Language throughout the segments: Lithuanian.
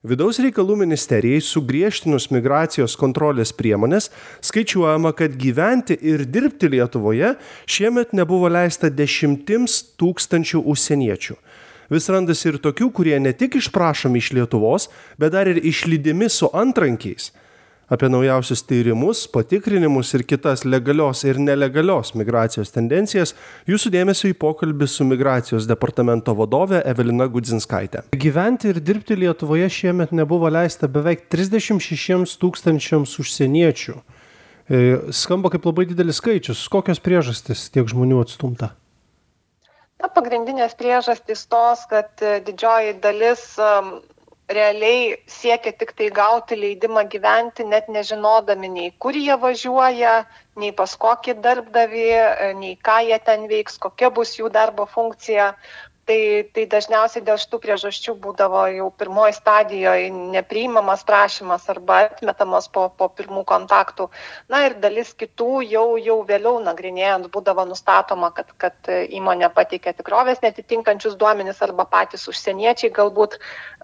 Vidaus reikalų ministerijai sugriežtinus migracijos kontrolės priemonės, skaičiuojama, kad gyventi ir dirbti Lietuvoje šiemet nebuvo leista 10 000 užsieniečių. Vis randasi ir tokių, kurie ne tik išprašomi iš Lietuvos, bet dar ir išlydimi su antrankiais. Apie naujausius tyrimus, patikrinimus ir kitas legalios ir nelegalios migracijos tendencijas jūsų dėmesio į pokalbį su migracijos departamento vadove Evelina Gudzinskaitė. Gyventi ir dirbti Lietuvoje šiemet nebuvo leista beveik 36 000 užsieniečių. Skamba kaip labai didelis skaičius. Kokios priežastys tiek žmonių atstumta? Pagrindinės priežastys tos, kad didžioji dalis realiai siekia tik tai gauti leidimą gyventi, net nežinodami nei kur jie važiuoja, nei pas kokį darbdavį, nei ką jie ten veiks, kokia bus jų darbo funkcija. Tai dažniausiai dėl šitų priežasčių būdavo jau pirmoji stadijoje nepriimamas prašymas arba atmetamas po pirmų kontaktų. Na ir dalis kitų jau vėliau nagrinėjant būdavo nustatoma, kad įmonė pateikia tikrovės netitinkančius duomenis arba patys užsieniečiai galbūt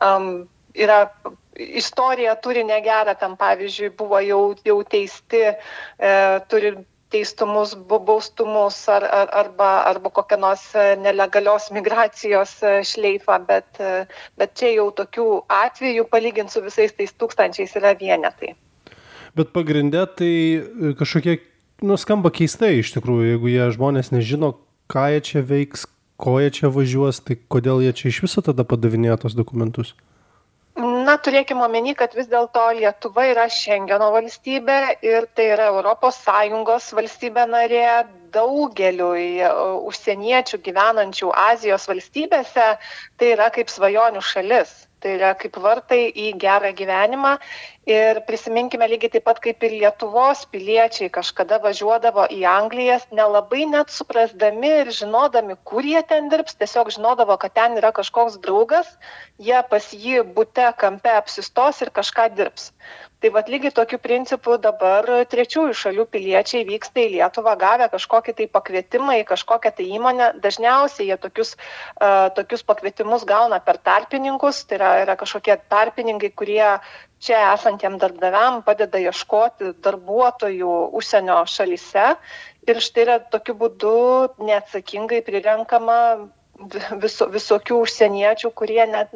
istorija turi negerą, tam pavyzdžiui buvo jau teisti, turi teistumus, baustumus arba kokią nors nelegalios migracijos šleifą, bet čia jau tokių atvejų palyginti su visais tais tūkstančiais yra vienetai. Bet pagrinde tai kažkokie, skamba keistai iš tikrųjų, jeigu jie žmonės nežino, ką jie čia veiks, ko jie čia važiuos, tai kodėl jie čia iš viso tada padavinėja tos dokumentus? Turėkime omeny, kad vis dėlto Lietuva yra Šengeno valstybė ir tai yra ES valstybė narė. Daugeliui užsieniečių gyvenančių Azijos valstybėse tai yra kaip svajonių šalis. Tai yra kaip vartai į gerą gyvenimą ir prisiminkime lygiai taip pat kaip ir Lietuvos piliečiai kažkada važiuodavo į Anglijas, nelabai net suprasdami ir žinodami, kur jie ten dirbs, tiesiog žinodavo, kad ten yra kažkoks draugas, jie pas jį bute kampe apsistos ir kažką dirbs. Tai lygiai tokiu principu dabar trečiųjų šalių piliečiai vyksta į Lietuvą gavę kažkokį tai pakvietimą į kažkokią tai įmonę. Dažniausiai jie tokius pakvietimus gauna per tarpininkus, tai yra kažkokie tarpininkai, kurie čia esantiem darbdaviam padeda ieškoti darbuotojų užsienio šalyse. Ir štai yra tokiu būdu neatsakingai prirenkama visokių užsieniečių, kurie net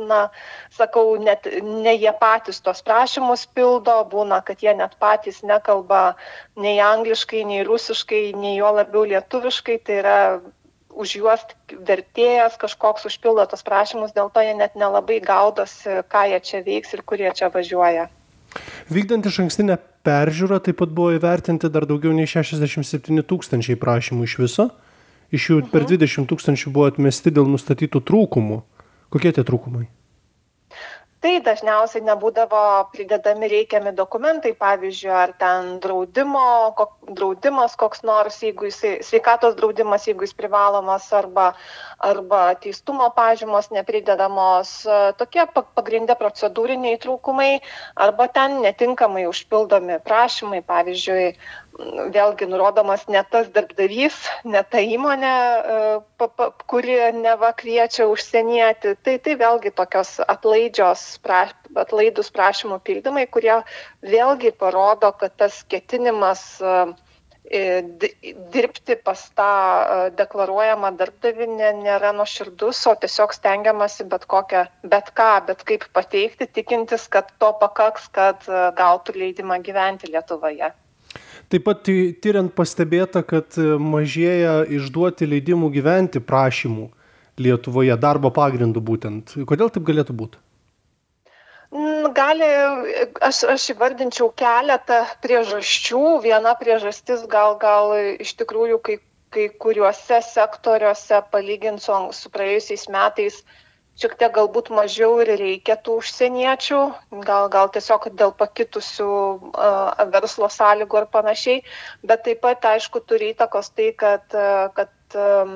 ne jie patys tos prašymus pildo, būna, kad jie net patys nekalba nei angliškai, nei rusiškai, nei jo labiau lietuviškai, tai yra už juos vertėjas kažkoks užpildo tos prašymus, dėl to jie net nelabai gaudosi, ką jie čia veiks ir kur jie čia važiuoja. Vykdant išankstinę peržiūrą taip pat buvo įvertinti dar daugiau nei 67 000 prašymų iš viso. Iš jų per 20 000 buvo atmesti dėl nustatytų trūkumų. Kokie tie trūkumai? Tai dažniausiai nebūdavo pridedami reikiami dokumentai, pavyzdžiui, ar ten draudimas koks nors, sveikatos draudimas, jeigu jis privalomas, arba teistumo pažymos nepridedamos, tokie pagrinde procedūriniai trūkumai, arba ten netinkamai užpildomi prašymai, pavyzdžiui, vėlgi nurodomas ne tas darbdavys, ne ta įmonė, kuri neva kviečia užsienietį. Tai vėlgi tokios atlaidus prašymų pildymai, kurie vėlgi parodo, kad tas ketinimas dirbti pas tą deklaruojamą darbdavį nėra nuoširdus, o tiesiog stengiamasi bet kaip pateikti, tikintis, kad to pakaks, kad gautų leidimą gyventi Lietuvoje. Taip pat tyriant pastebėta, kad mažėja išduoti leidimų gyventi prašymų Lietuvoje, darbo pagrindų būtent. Kodėl taip galėtų būti? Aš įvardinčiau keletą priežasčių. Viena priežastis gal iš tikrųjų kai kuriuose sektoriuose palyginti su praėjusiais metais šiek tiek galbūt mažiau ir reikia tų užsieniečių, gal tiesiog dėl pakitusių verslo sąlygų ar panašiai, bet taip pat, aišku, turi įtakos tai, kad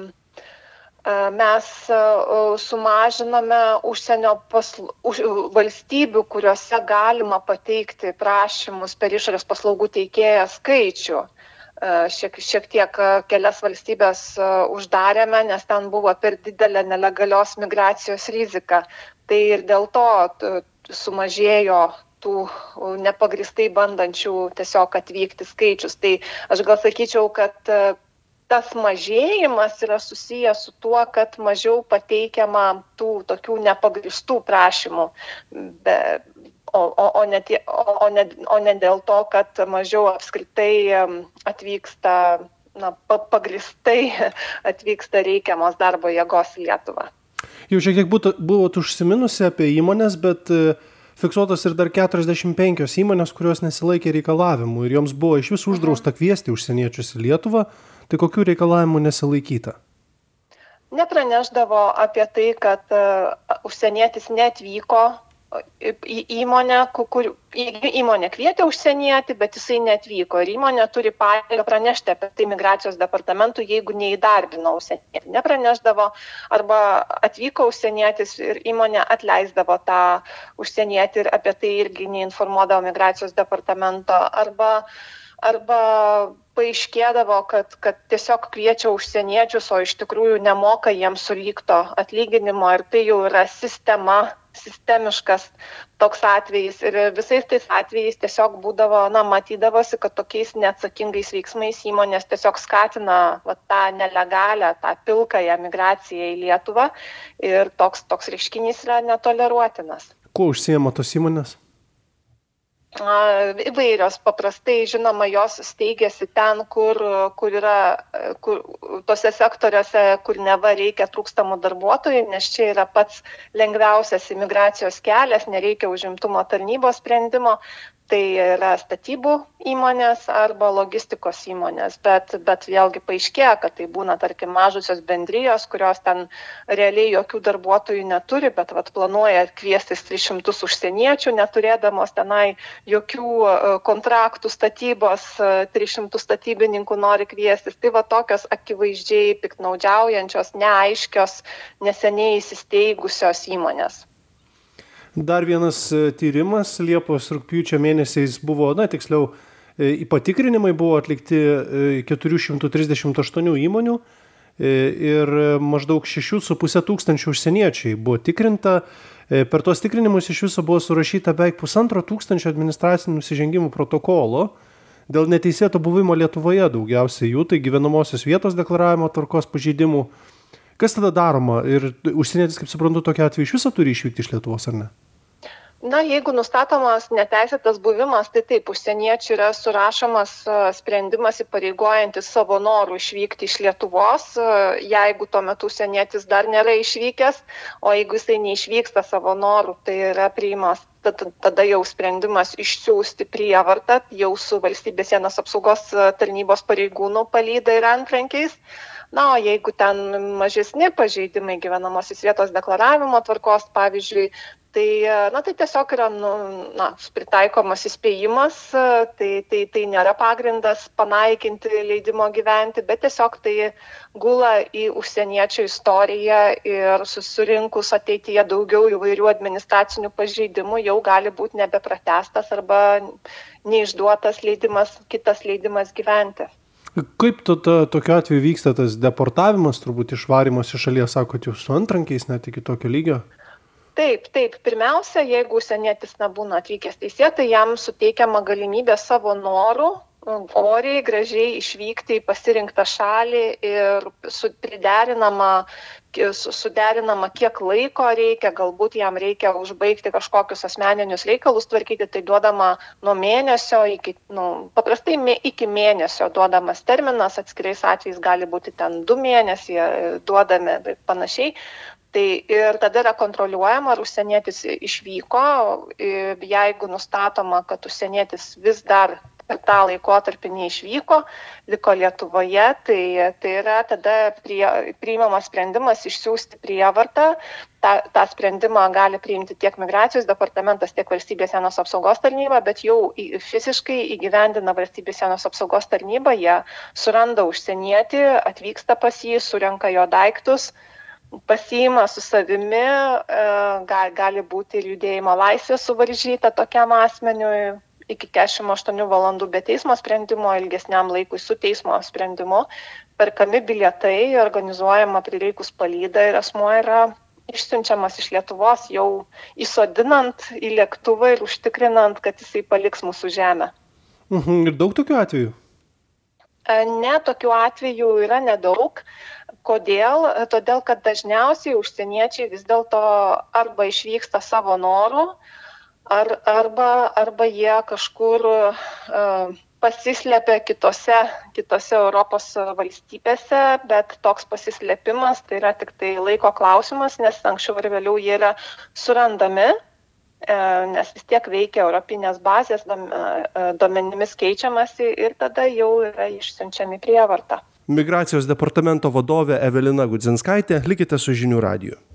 mes sumažiname užsienio valstybių, kuriuose galima pateikti prašymus per išorės paslaugų teikėją skaičių. Šiek tiek kelias valstybės uždarėme, nes ten buvo per didelė nelegalios migracijos rizika. Tai ir dėl to sumažėjo tų nepagristai bandančių tiesiog atvykti skaičius. Tai aš gal sakyčiau, kad tas mažėjimas yra susijęs su tuo, kad mažiau pateikiama tų tokių nepagristų prašymų, o ne dėl to, kad mažiau apskritai atvyksta, pagristai atvyksta reikiamos darbo jėgos į Lietuvą. Jau šiek tiek buvot užsiminusi apie įmonės, bet fiksuotas ir dar 45 įmonės, kurios nesilaikė reikalavimų ir joms buvo iš vis uždrausta kviesti užsieniečius į Lietuvą. Tai kokių reikalavimų nesilaikyta? Nepraneždavo apie tai, kad užsienietis neatvyko į įmonę, įmonė kvietė užsienietį, bet jisai neatvyko. Ir įmonė turi pareigą pranešti apie tai migracijos departamentui, jeigu neįdarbino užsienietį. Nepraneždavo arba atvyko užsienietis ir įmonė atleisdavo tą užsienietį ir apie tai irgi neinformuodavo migracijos departamento arba paaiškėdavo, kad tiesiog kviečia užsieniečius, o iš tikrųjų nemoka jiems sulygto atlyginimo ir tai jau yra sistemiškas toks atvejis. Ir visais tais atvejais tiesiog būdavo, matydavosi, kad tokiais neatsakingais veiksmais įmonės tiesiog skatina tą nelegalią, tą pilkąją migraciją į Lietuvą ir toks reiškinys yra netoleruotinas. Kuo užsiema tos įmonės? Įvairios. Paprastai, žinoma, jos steigiasi ten, kur tose sektoriuose, kur neva reikia trūkstamų darbuotojų, nes čia yra pats lengviausias imigracijos kelias, nereikia užimtumo tarnybos sprendimo. Tai yra statybų įmonės arba logistikos įmonės, bet vėlgi paaiškėja, kad tai būna, tarkim, mažusios bendrijos, kurios ten realiai jokių darbuotojų neturi, bet planuoja kviestis 300 užsieniečių, neturėdamos tenai jokių kontraktų statybos, 300 statybininkų nori kviestis. Tai tokios akivaizdžiai piktnaudžiaujančios, neaiškios, neseniai įsisteigusios įmonės. Dar vienas tyrimas Liepos rugpjūčio mėnesiais buvo, tiksliau, patikrinimai buvo atlikti 438 įmonių ir maždaug 6,5 tūkstančių užsieniečiai buvo tikrinta. Per tuos tikrinimus iš viso buvo surašyta beveik 1,5 tūkstančio administracinių nusižengimų protokolo dėl neteisėto buvimo Lietuvoje, daugiausiai jų, tai gyvenamosios vietos deklaravimo tvarkos pažeidimų. Kas tada daroma? Ir užsienietis, kaip suprantu, tokia atveju iš viso turi išvykti iš Lietuvos, ar ne? Jeigu nustatomas neteisėtas buvimas, tai taip, užsieniečių yra surašomas sprendimas įpareigojantis savo norų išvykti iš Lietuvos, jeigu tuo metu užsienietis dar nėra išvykęs, o jeigu jisai neišvyksta savo norų, tai yra priimas tada jau sprendimas išsiųsti prievartą, jau su valstybės sienos apsaugos tarnybos pareigūnų palyda ir antrankiais. O jeigu ten mažesni pažeidimai gyvenamosios vietos deklaravimo tvarkos, pavyzdžiui, tai tiesiog yra pritaikomas įspėjimas, tai nėra pagrindas panaikinti leidimo gyventi, bet tiesiog tai gula į užsieniečio istoriją ir susirinkus ateityje daugiau įvairių administracinių pažeidimų jau gali būti nebepratęstas arba neišduotas kitas leidimas gyventi. Kaip tokiu atveju vyksta tas deportavimas, turbūt išvarimas iš šalies, sakot, jau su antrankiais net iki tokio lygio? Taip. Pirmiausia, jeigu užsienietis nebūna atvykęs teisėtai, jam suteikiama galimybė savo norų oriai, gražiai išvykti į pasirinktą šalį ir suderinama, kiek laiko reikia, galbūt jam reikia užbaigti kažkokius asmeninius reikalus tvarkyti, tai duodama nuo mėnesio paprastai iki mėnesio duodamas terminas, atskirais atvejais gali būti ten 2 mėnesiai duodami ir panašiai. Tai ir tada yra kontroliuojama, ar užsienietis išvyko, jeigu nustatoma, kad užsienietis vis dar per tą laikotarpį neišvyko, liko Lietuvoje, tai yra tada priimamas sprendimas išsiųsti prievartą. tą sprendimą gali priimti tiek migracijos departamentas, tiek valstybės sienos apsaugos tarnyba, bet jau fiziškai įgyvendina valstybės sienos apsaugos tarnyba, jie suranda užsienietį, atvyksta pas jį, surenka jo daiktus, pasiima su savimi, gali būti ir judėjimo laisvė suvaržyta tokiam asmeniui iki 48 valandų be teismo sprendimo, ilgesniam laikui su teismo sprendimu, perkami bilietai, organizuojama prireikus palyda ir asmuo yra išsiunčiamas iš Lietuvos, jau įsodinant į lėktuvą ir užtikrinant, kad jisai paliks mūsų žemę. Ir daug tokių atvejų? Ne, tokių atvejų yra nedaug. Kodėl? Todėl, kad dažniausiai užsieniečiai vis dėlto arba išvyksta savo noru, arba jie kažkur pasislepia kitose Europos valstybėse, bet toks pasislėpimas tai yra tik tai laiko klausimas, nes anksčiau ar vėliau jie yra surandami, nes vis tiek veikia europinės bazės, duomenimis keičiamasi ir tada jau yra išsiunčiami prievarta. Migracijos departamento vadovė Evelina Gudzinskaitė, likite su Žinių radiju.